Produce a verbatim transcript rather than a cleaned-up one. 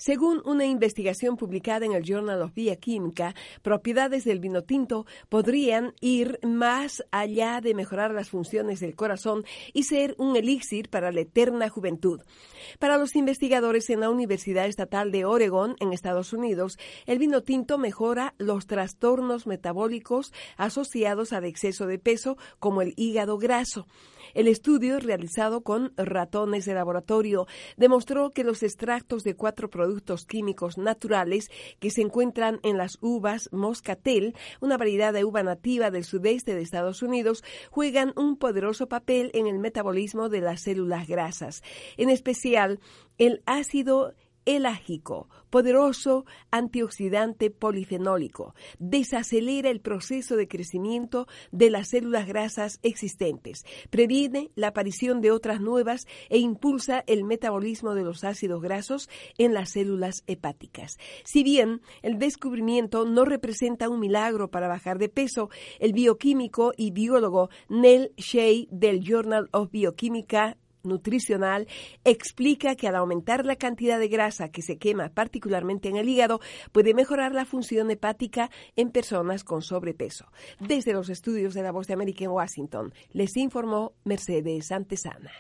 Según una investigación publicada en el Journal of Biochemica, propiedades del vino tinto podrían ir más allá de mejorar las funciones del corazón y ser un elixir para la eterna juventud. Para los investigadores en la Universidad Estatal de Oregón, en Estados Unidos, el vino tinto mejora los trastornos metabólicos asociados al exceso de peso, como el hígado graso. El estudio, realizado con ratones de laboratorio, demostró que los extractos de cuatro productos químicos naturales que se encuentran en las uvas moscatel, una variedad de uva nativa del sudeste de Estados Unidos, juegan un poderoso papel en el metabolismo de las células grasas, en especial el ácido elágico, poderoso antioxidante polifenólico, desacelera el proceso de crecimiento de las células grasas existentes, previene la aparición de otras nuevas e impulsa el metabolismo de los ácidos grasos en las células hepáticas. Si bien el descubrimiento no representa un milagro para bajar de peso, el bioquímico y biólogo Neil Shea del Journal of Biochemical Nutricional explica que al aumentar la cantidad de grasa que se quema particularmente en el hígado, puede mejorar la función hepática en personas con sobrepeso. Desde los estudios de La Voz de América en Washington, les informó Mercedes Antesana.